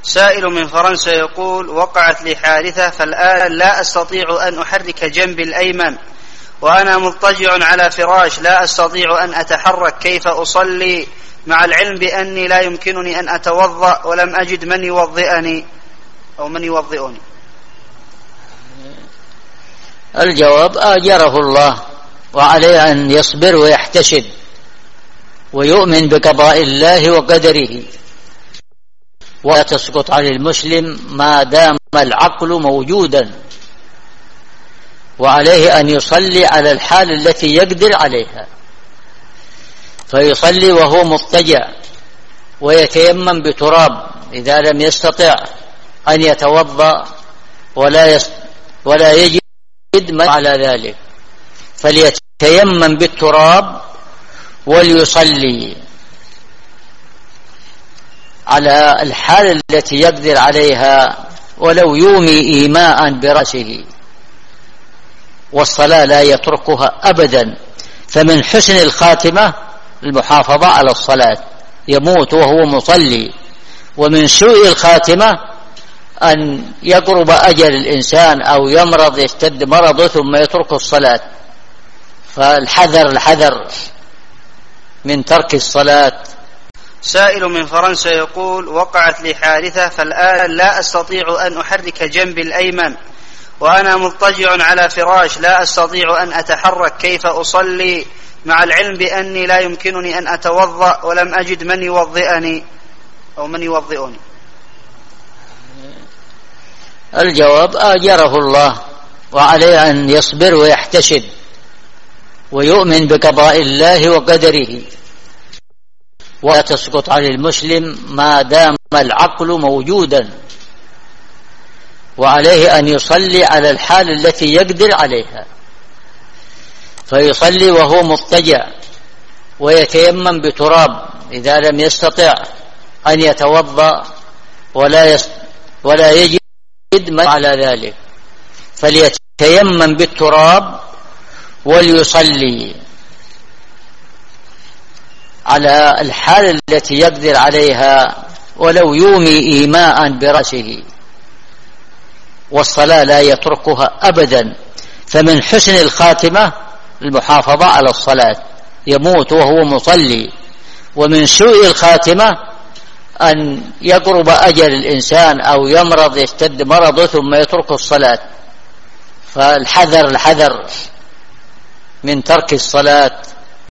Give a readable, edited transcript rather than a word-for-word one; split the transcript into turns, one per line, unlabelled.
سائل من فرنسا يقول: وقعت لي حادثة فالآن لا أستطيع أن أحرك جنبي الأيمن وأنا مضطجع على فراش، لا أستطيع أن أتحرك، كيف أصلي مع العلم بأني لا يمكنني أن أتوضأ ولم أجد من يوضئني أو من يوضئني؟
الجواب: أجره الله، وعليه أن يصبر ويحتسب ويؤمن بقضاء الله وقدره، ولا تسقط عن المسلم ما دام العقل موجودا، وعليه أن يصلي على الحال التي يقدر عليها، فيصلي وهو مضطجع ويتيمم بتراب إذا لم يستطع أن يتوضأ ولا يجد من على ذلك، فليتيمم بالتراب وليصلي على الحال التي يقدر عليها ولو يومي إيماء برأسه، والصلاة لا يتركها أبدا. فمن حسن الخاتمة المحافظة على الصلاة، يموت وهو مصلي. ومن سوء الخاتمة أن يقرب أجل الإنسان أو يمرض يشتد مرضه ثم يترك الصلاة، فالحذر من ترك الصلاة.
سائل من فرنسا يقول: وقعت لي حادثة فالآن لا أستطيع أن أحرك جنبي الأيمن وأنا مضطجع على فراش، لا أستطيع أن أتحرك، كيف أصلي مع العلم بأني لا يمكنني أن أتوضأ ولم أجد من يوضئني أو من يوضئني؟
الجواب: أجره الله، وعليه أن يصبر ويحتسب ويؤمن بقضاء الله وقدره، ولا تسقط عن المسلم ما دام العقل موجودا، وعليه أن يصلي على الحال التي يقدر عليها، فيصلي وهو مضطجع ويتيمم بتراب إذا لم يستطع أن يتوضأ ولا يجد من على ذلك، فليتيمم بالتراب وليصلي على الحال التي يقدر عليها ولو يومي إيماء برأسه، والصلاة لا يتركها أبدا. فمن حسن الخاتمة المحافظة على الصلاة، يموت وهو مصلي. ومن سوء الخاتمة أن يقرب أجل الإنسان أو يمرض يشتد مرضه ثم يترك الصلاة، فالحذر من ترك الصلاة.